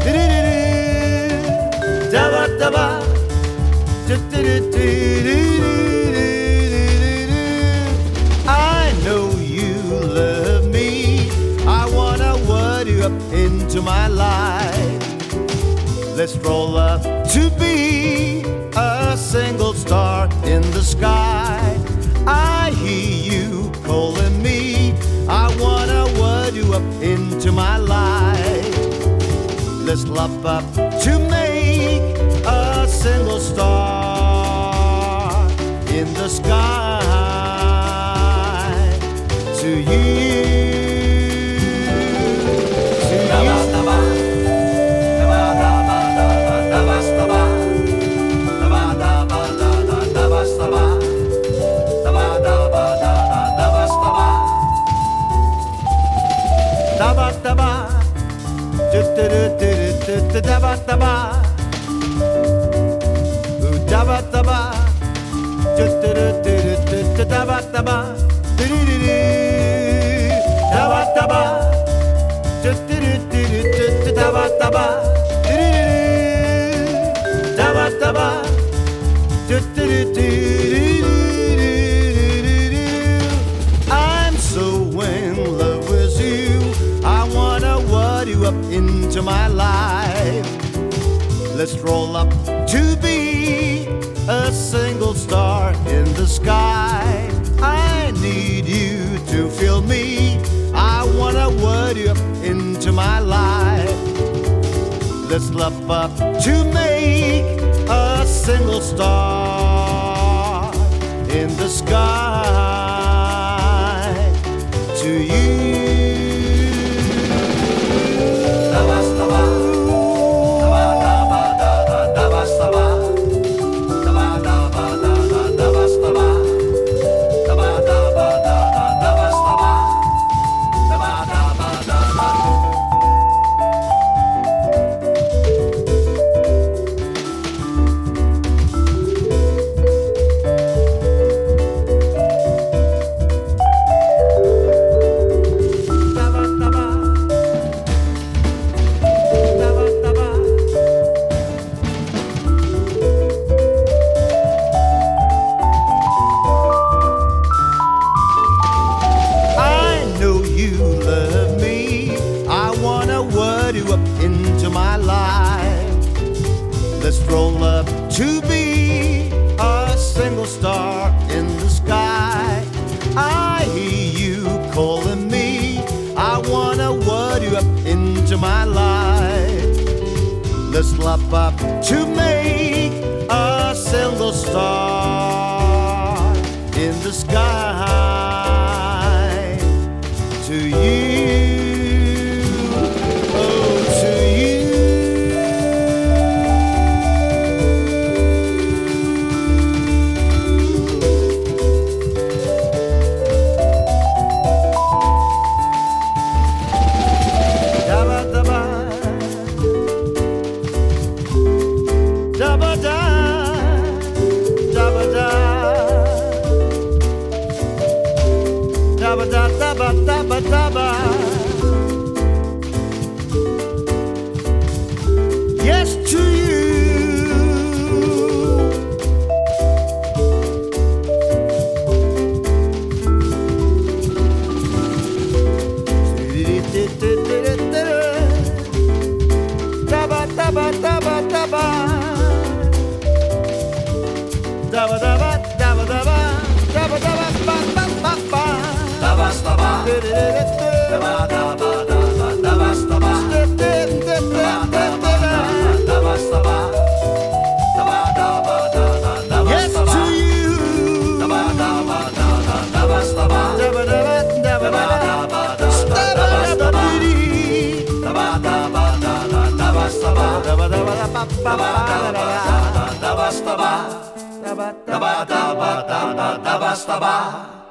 I know you love me. I wanna word you up into my life. Let's roll up to be a single star in the sky. I hear you calling me. I wanna word you up into my life. Let's love up to make a single star in the sky. To you. I'm so in love with you. I wanna word you up into my life. Let's roll up to be a single star in the sky. I need you to feel me. I wanna word you up into my life. Let's love up to make a single star in the sky. To you. You up into my life. Let's roll up to be a single star in the sky. I hear you calling me. I wanna word you up into my life. Let's love up to make a single star in the sky. To you. Yes to you. Yes to you.